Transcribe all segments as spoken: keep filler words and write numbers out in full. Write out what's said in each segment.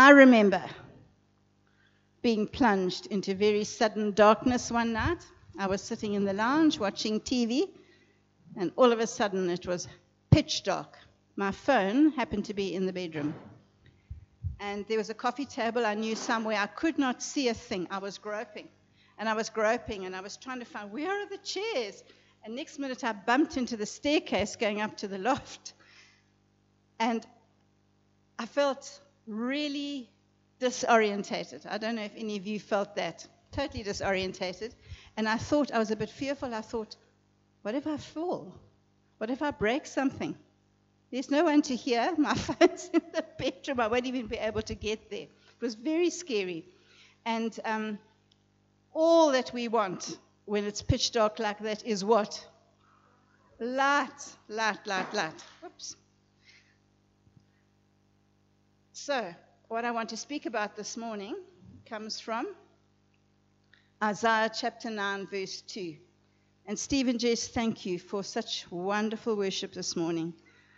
I remember being plunged into very sudden darkness one night. I was sitting in the lounge watching T V, and all of a sudden it was pitch dark. My phone happened to be in the bedroom. And there was a coffee table I knew somewhere. I could not see a thing. I was groping. And I was groping, and I was trying to find, where are the chairs? And next minute I bumped into the staircase going up to the loft. And I felt really disorientated. I don't know if any of you felt that. Totally disorientated. And I thought, I was a bit fearful. I thought, what if I fall? What if I break something? There's no one to hear. My phone's in the bedroom. I won't even be able to get there. It was very scary. And um, all that we want when it's pitch dark like that is what? Light, light, light, light. Whoops. So, what I want to speak about this morning comes from Isaiah chapter nine, verse two. And Stephen Jess, thank you for such wonderful worship this morning.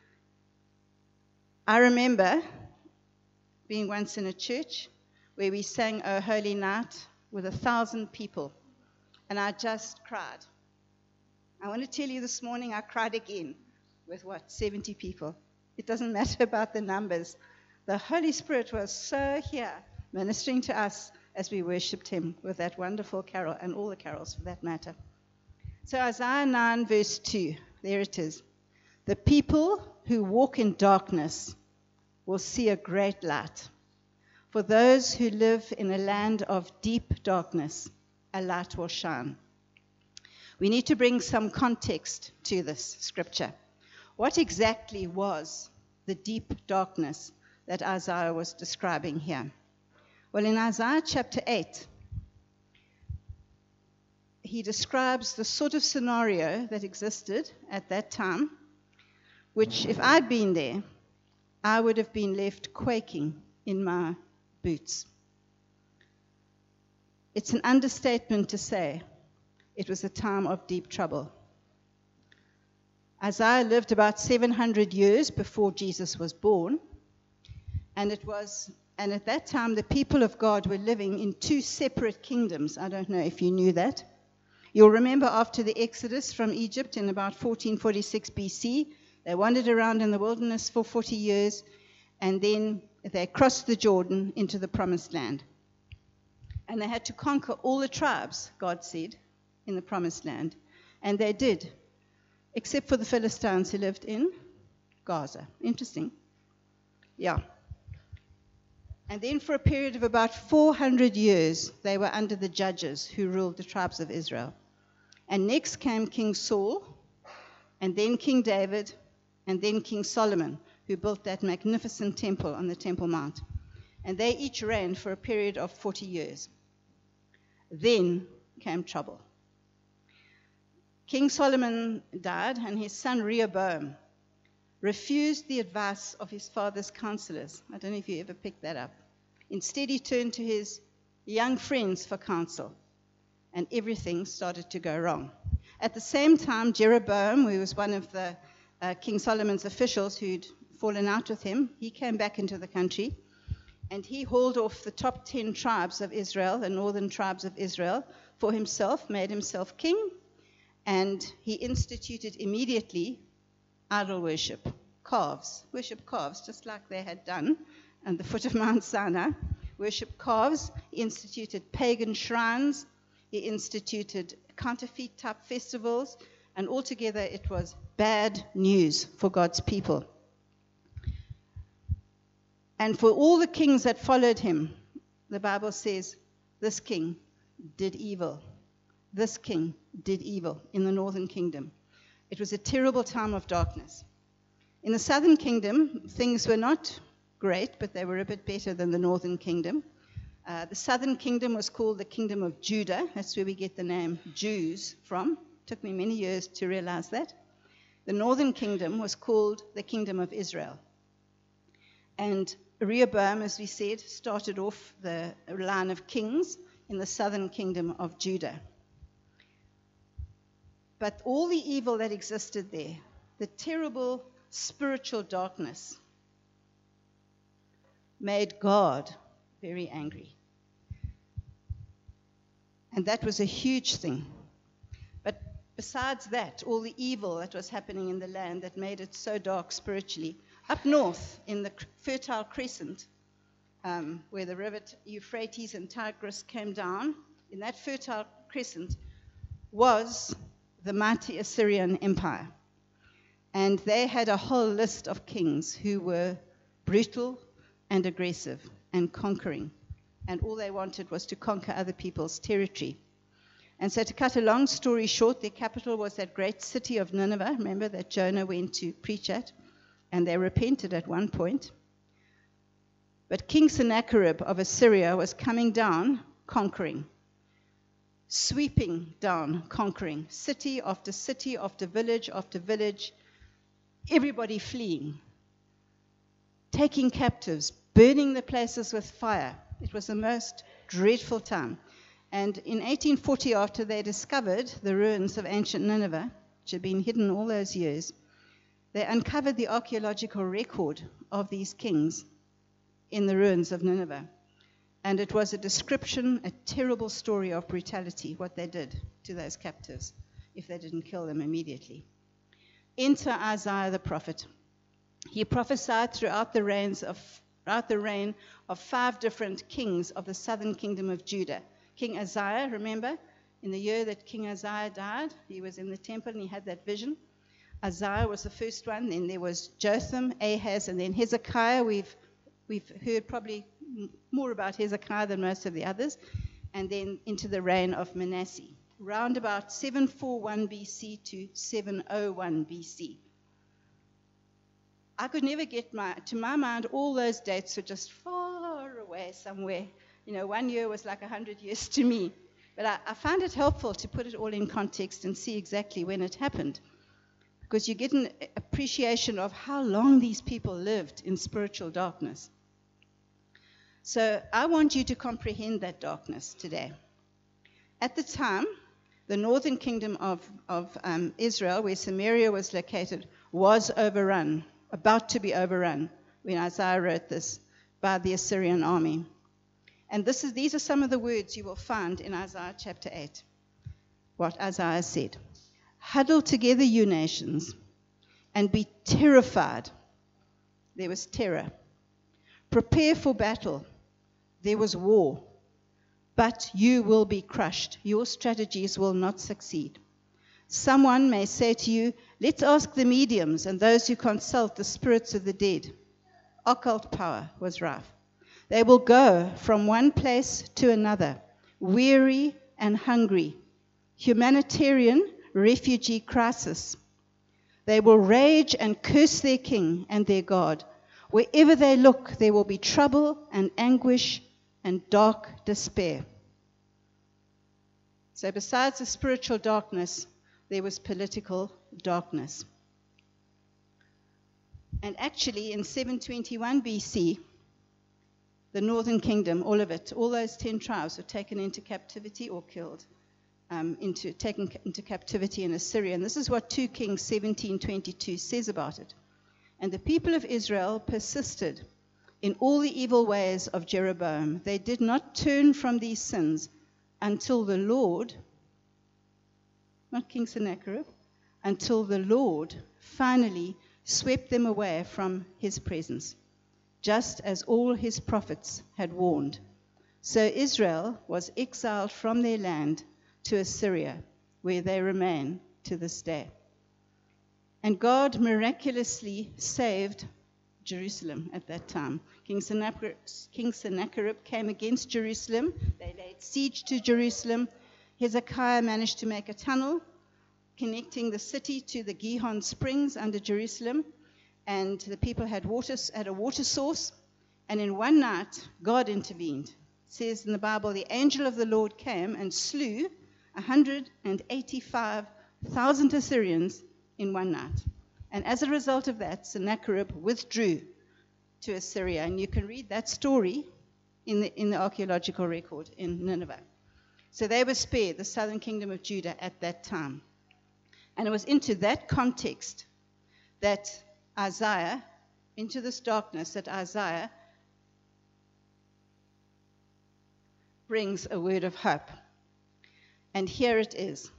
I remember being once in a church where we sang O Holy Night with a thousand people, and I just cried. I want to tell you this morning I cried again with what, seventy people. It doesn't matter about the numbers. The Holy Spirit was so here ministering to us as we worshipped him with that wonderful carol, and all the carols for that matter. So Isaiah nine verse two, there it is. The people who walk in darkness will see a great light. For those who live in a land of deep darkness, a light will shine. We need to bring some context to this scripture. What exactly was the deep darkness that Isaiah was describing here? Well, in Isaiah chapter eight, he describes the sort of scenario that existed at that time, which if I'd been there, I would have been left quaking in my boots. It's an understatement to say it was a time of deep trouble. Isaiah lived about seven hundred years before Jesus was born, and it was, and at that time the people of God were living in two separate kingdoms. I don't know if you knew that. You'll remember after the Exodus from Egypt in about fourteen forty-six B C, they wandered around in the wilderness for forty years, and then they crossed the Jordan into the promised land. And they had to conquer all the tribes, God said, in the promised land. And they did, except for the Philistines who lived in Gaza. Interesting. Yeah. And then for a period of about four hundred years, they were under the judges who ruled the tribes of Israel. And next came King Saul, and then King David, and then King Solomon, who built that magnificent temple on the Temple Mount. And they each reigned for a period of forty years. Then came trouble. King Solomon died, and his son Rehoboam refused the advice of his father's counselors. I don't know if you ever picked that up. Instead, he turned to his young friends for counsel, and everything started to go wrong. At the same time, Jeroboam, who was one of the uh, King Solomon's officials who'd fallen out with him, he came back into the country, and he hauled off the top ten tribes of Israel, the northern tribes of Israel, for himself, made himself king, and he instituted immediately idol worship, calves, worship calves, just like they had done at the foot of Mount Sinai. Worship calves. He instituted pagan shrines. He instituted counterfeit type festivals, and altogether it was bad news for God's people. And for all the kings that followed him, the Bible says this king did evil. This king did evil in the northern kingdom. It was a terrible time of darkness. In the southern kingdom, things were not great, but they were a bit better than the northern kingdom. Uh, the southern kingdom was called the kingdom of Judah. That's where we get the name Jews from. It took me many years to realize that. The northern kingdom was called the kingdom of Israel. And Rehoboam, as we said, started off the line of kings in the southern kingdom of Judah. But all the evil that existed there, the terrible spiritual darkness, made God very angry. And that was a huge thing. But besides that, all the evil that was happening in the land that made it so dark spiritually, up north in the Fertile Crescent, um, where the river Euphrates and Tigris came down, in that Fertile Crescent was the mighty Assyrian Empire. And they had a whole list of kings who were brutal and aggressive and conquering. And all they wanted was to conquer other people's territory. And so to cut a long story short, their capital was that great city of Nineveh, remember, that Jonah went to preach at, and they repented at one point. But King Sennacherib of Assyria was coming down, conquering, sweeping down, conquering, city after city after village after village, everybody fleeing, taking captives, burning the places with fire. It was the most dreadful time. And in eighteen forty, after they discovered the ruins of ancient Nineveh, which had been hidden all those years, they uncovered the archaeological record of these kings in the ruins of Nineveh. And it was a description, a terrible story of brutality, what they did to those captives if they didn't kill them immediately. Enter Isaiah the prophet. He prophesied throughout the reigns of throughout the reign of five different kings of the southern kingdom of Judah. King Uzziah, remember, in the year that King Uzziah died, he was in the temple and he had that vision. Uzziah was the first one. Then there was Jotham, Ahaz, and then Hezekiah. We've we've heard probably more about Hezekiah than most of the others. And then into the reign of Manasseh, round about seven forty-one B C to seven oh one B C. I could never get my, to my mind, all those dates were just far away somewhere. You know, one year was like a hundred years to me. But I, I find it helpful to put it all in context and see exactly when it happened. Because you get an appreciation of how long these people lived in spiritual darkness. So I want you to comprehend that darkness today. At the time, the northern kingdom of, of um, Israel, where Samaria was located, was overrun. About to be overrun when Isaiah wrote this by the Assyrian army. And this is, these are some of the words you will find in Isaiah chapter eight. What Isaiah said. Huddle together, you nations, and be terrified. There was terror. Prepare for battle. There was war. But you will be crushed. Your strategies will not succeed. Someone may say to you, let's ask the mediums and those who consult the spirits of the dead. Occult power was rife. They will go from one place to another, weary and hungry. Humanitarian refugee crisis. They will rage and curse their king and their God. Wherever they look, there will be trouble and anguish and dark despair. So besides the spiritual darkness, there was political darkness. And actually, in seven twenty-one B C, the northern kingdom, all of it, all those ten tribes were taken into captivity or killed, um, into taken into captivity in Assyria. And this is what Second Kings seventeen twenty-two says about it. And the people of Israel persisted in all the evil ways of Jeroboam. They did not turn from these sins until the Lord, not King Sennacherib, until the Lord finally swept them away from his presence, just as all his prophets had warned. So Israel was exiled from their land to Assyria, where they remain to this day. And God miraculously saved Jerusalem at that time. King Sennacherib, King Sennacherib came against Jerusalem. They laid siege to Jerusalem. Hezekiah managed to make a tunnel connecting the city to the Gihon Springs under Jerusalem. And the people had water, had a water source. And in one night, God intervened. It says in the Bible, the angel of the Lord came and slew one hundred eighty-five thousand Assyrians in one night. And as a result of that, Sennacherib withdrew to Assyria. And you can read that story in the, in the archaeological record in Nineveh. So they were spared, the southern kingdom of Judah, at that time. And it was into that context that Isaiah, into this darkness, that Isaiah brings a word of hope. And here it is.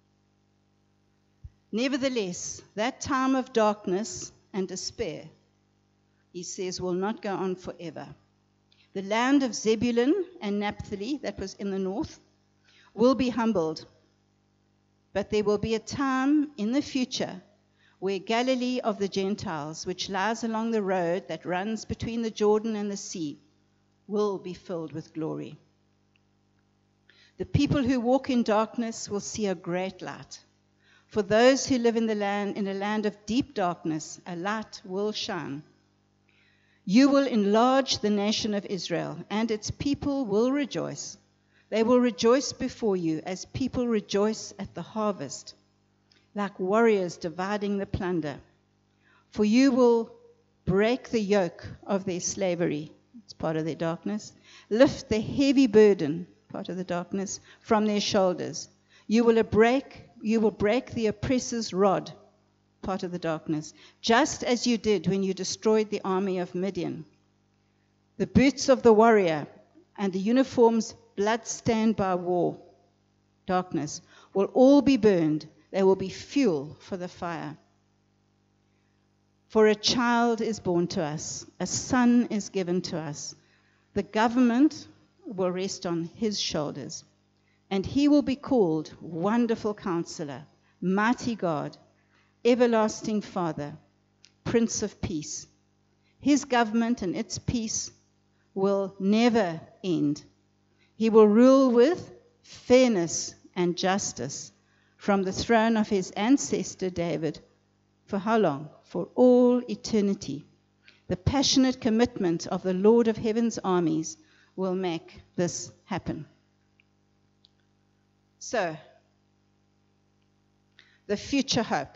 Nevertheless, that time of darkness and despair, he says, will not go on forever. The land of Zebulun and Naphtali, that was in the north, will be humbled. But there will be a time in the future where Galilee of the Gentiles, which lies along the road that runs between the Jordan and the sea, will be filled with glory. The people who walk in darkness will see a great light. For those who live in the land, in a land of deep darkness, a light will shine. You will enlarge the nation of Israel, and its people will rejoice. They will rejoice before you as people rejoice at the harvest, like warriors dividing the plunder. For you will break the yoke of their slavery, it's part of their darkness, lift the heavy burden, part of the darkness, from their shoulders. You will break, you will break the oppressor's rod, part of the darkness, just as you did when you destroyed the army of Midian. The boots of the warrior and the uniforms blood-stained by war, darkness, will all be burned. They will be fuel for the fire. For a child is born to us, a son is given to us. The government will rest on his shoulders, and he will be called Wonderful Counselor, Mighty God, Everlasting Father, Prince of Peace. His government and its peace will never end. He will rule with fairness and justice from the throne of his ancestor David. For how long? For all eternity. The passionate commitment of the Lord of Heaven's armies will make this happen. So, the future hope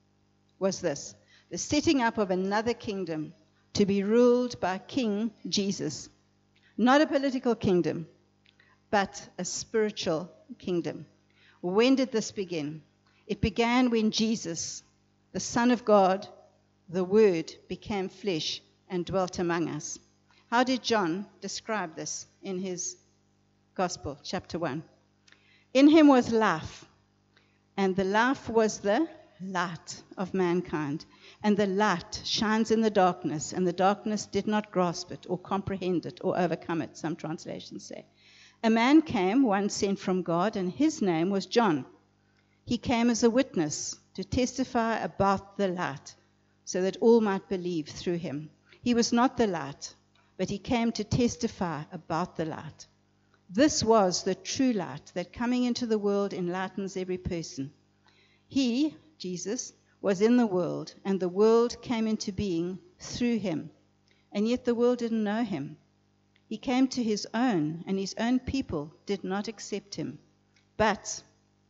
was this: the setting up of another kingdom to be ruled by King Jesus. Not a political kingdom, but a spiritual kingdom. When did this begin? It began when Jesus, the Son of God, the Word, became flesh and dwelt among us. How did John describe this in his Gospel, chapter one? In him was life, and the life was the light of mankind. And the light shines in the darkness, and the darkness did not grasp it or comprehend it or overcome it, some translations say. A man came, one sent from God, and his name was John. He came as a witness to testify about the light, so that all might believe through him. He was not the light, but he came to testify about the light. This was the true light that coming into the world enlightens every person. He, Jesus, was in the world, and the world came into being through him, and yet the world didn't know him. He came to his own, and his own people did not accept him. But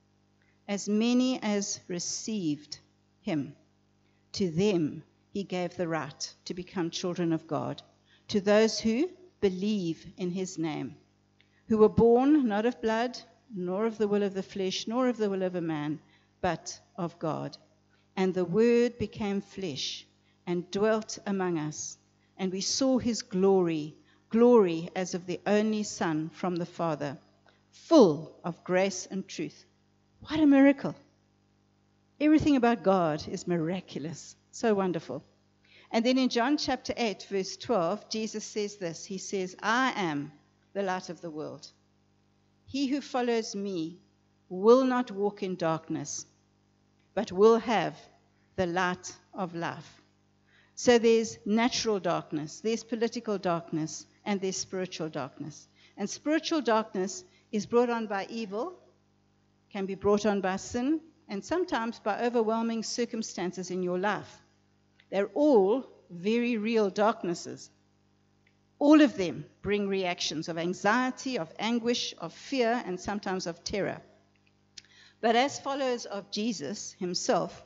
as many as received him, to them he gave the right to become children of God, to those who believe in his name, who were born not of blood, nor of the will of the flesh, nor of the will of a man, but of God. And the Word became flesh and dwelt among us, and we saw his glory, glory as of the only Son from the Father, full of grace and truth. What a miracle! Everything about God is miraculous, so wonderful. And then in John chapter eight, verse twelve, Jesus says this. He says, I am the light of the world. He who follows me will not walk in darkness, but will have the light of life. So there's natural darkness, there's political darkness, and there's spiritual darkness. And spiritual darkness is brought on by evil, can be brought on by sin, and sometimes by overwhelming circumstances in your life. They're all very real darknesses. All of them bring reactions of anxiety, of anguish, of fear, and sometimes of terror. But as followers of Jesus himself,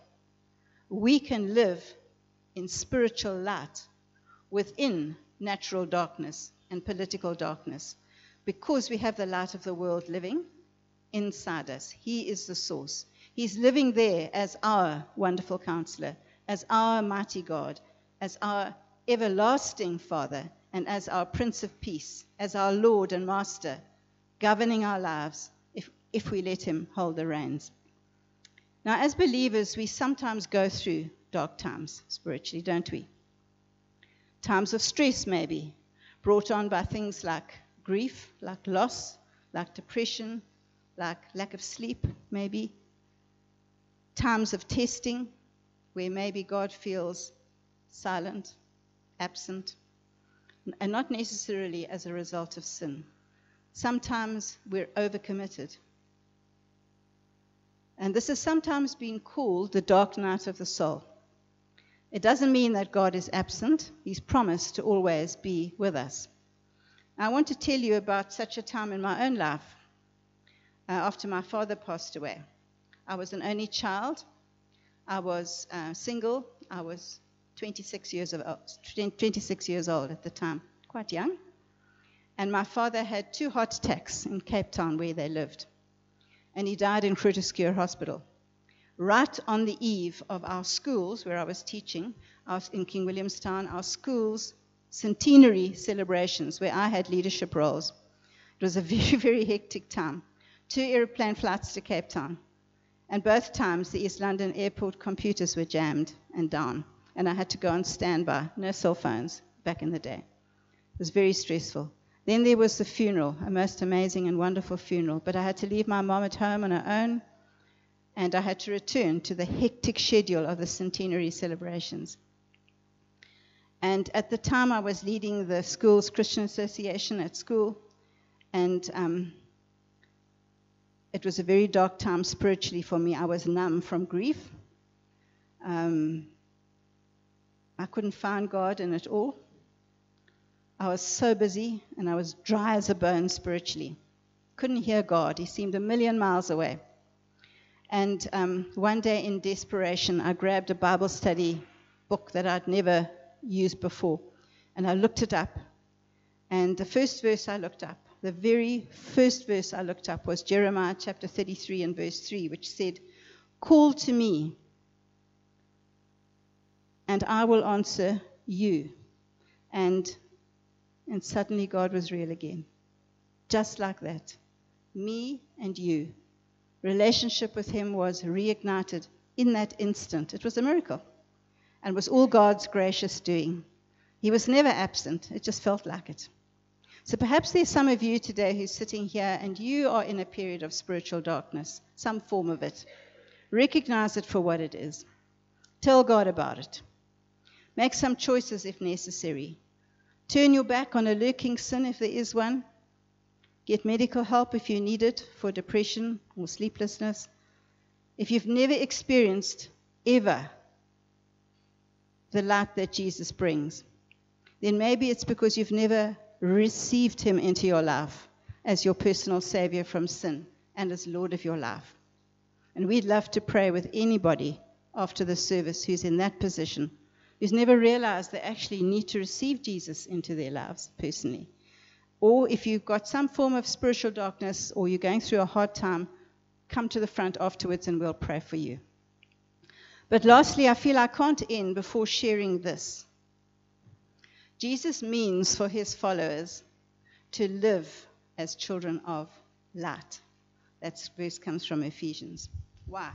we can live in spiritual light within natural darkness and political darkness, because we have the light of the world living inside us. He is the source. He's living there as our wonderful counselor, as our mighty God, as our everlasting Father, and as our Prince of Peace, as our Lord and Master, governing our lives if, if we let him hold the reins. Now, as believers, we sometimes go through dark times spiritually, don't we? Times of stress, maybe, brought on by things like grief, like loss, like depression, like lack of sleep, maybe. Times of testing, where maybe God feels silent, absent, and not necessarily as a result of sin. Sometimes we're overcommitted. And this has sometimes been called the dark night of the soul. It doesn't mean that God is absent. He's promised to always be with us. I want to tell you about such a time in my own life uh, after my father passed away. I was an only child. I was uh, single. I was twenty-six years of twenty-six years old at the time, quite young. And my father had two heart attacks in Cape Town where they lived. And he died in Groote Schuur Hospital. Right on the eve of our schools, where I was teaching, I was in King Williamstown, our schools' centenary celebrations, where I had leadership roles. It was a very, very hectic time. Two airplane flights to Cape Town. And both times, the East London airport computers were jammed and down. And I had to go on standby. No cell phones back in the day. It was very stressful. Then there was the funeral, a most amazing and wonderful funeral. But I had to leave my mom at home on her own. And I had to return to the hectic schedule of the centenary celebrations. And at the time, I was leading the school's Christian Association at school. And um, it was a very dark time spiritually for me. I was numb from grief. Um, I couldn't find God in it all. I was so busy, and I was dry as a bone spiritually. Couldn't hear God. He seemed a million miles away. And um, one day in desperation, I grabbed a Bible study book that I'd never used before. And I looked it up. And the first verse I looked up, the very first verse I looked up was Jeremiah chapter thirty-three and verse three, which said, "Call to me, and I will answer you." And, and suddenly God was real again. Just like that. Me and you. Relationship with him was reignited in that instant. It was a miracle and was all God's gracious doing. He was never absent. It just felt like it. So perhaps there's some of you today who's sitting here and you are in a period of spiritual darkness, some form of it. Recognize it for what it is. Tell God about it. Make some choices if necessary. Turn your back on a lurking sin if there is one. Get medical help if you need it for depression or sleeplessness. If you've never experienced, ever, the light that Jesus brings, then maybe it's because you've never received him into your life as your personal Savior from sin and as Lord of your life. And we'd love to pray with anybody after the service who's in that position, who's never realized they actually need to receive Jesus into their lives personally. Or if you've got some form of spiritual darkness or you're going through a hard time, come to the front afterwards and we'll pray for you. But lastly, I feel I can't end before sharing this. Jesus means for his followers to live as children of light. That verse comes from Ephesians. Why?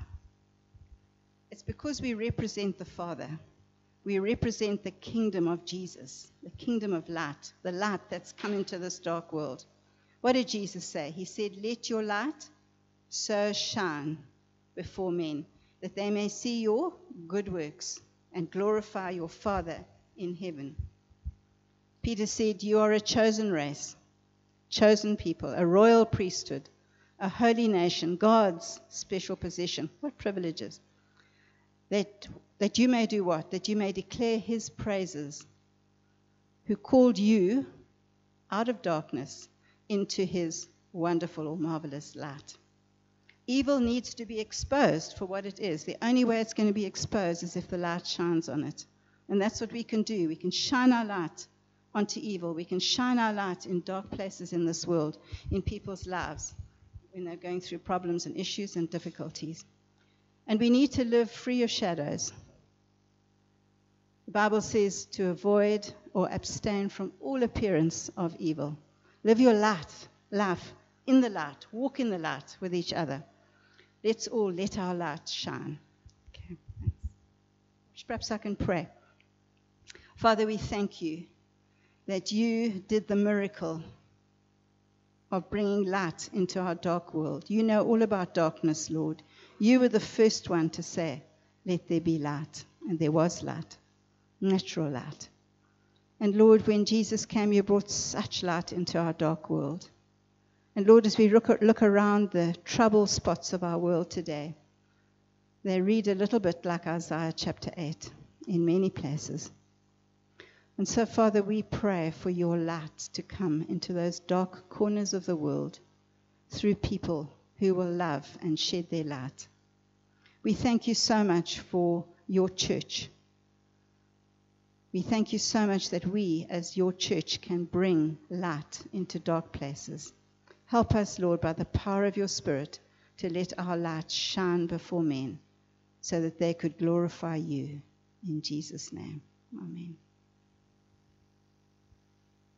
It's because we represent the Father. We represent the kingdom of Jesus, the kingdom of light, the light that's come into this dark world. What did Jesus say? He said, "Let your light so shine before men, that they may see your good works and glorify your Father in heaven." Peter said, "You are a chosen race, chosen people, a royal priesthood, a holy nation, God's special possession." What privileges. That, that you may do what? That you may declare his praises, who called you out of darkness into his wonderful or marvelous light. Evil needs to be exposed for what it is. The only way it's going to be exposed is if the light shines on it. And that's what we can do. We can shine our light onto evil. We can shine our light in dark places in this world, in people's lives, when they're going through problems and issues and difficulties. And we need to live free of shadows. The Bible says to avoid or abstain from all appearance of evil. Live your life, life in the light, walk in the light with each other. Let's all let our light shine. Okay, thanks. Perhaps I can pray. Father, we thank you that you did the miracle of bringing light into our dark world. You know all about darkness, Lord. You were the first one to say, let there be light. And there was light, natural light. And Lord, when Jesus came, you brought such light into our dark world. And Lord, as we look, look around the trouble spots of our world today, they read a little bit like Isaiah chapter eight in many places. And so, Father, we pray for your light to come into those dark corners of the world through people who will love and shed their light. We thank you so much for your church. We thank you so much that we, as your church, can bring light into dark places. Help us, Lord, by the power of your Spirit, to let our light shine before men so that they could glorify you. In Jesus' name, amen.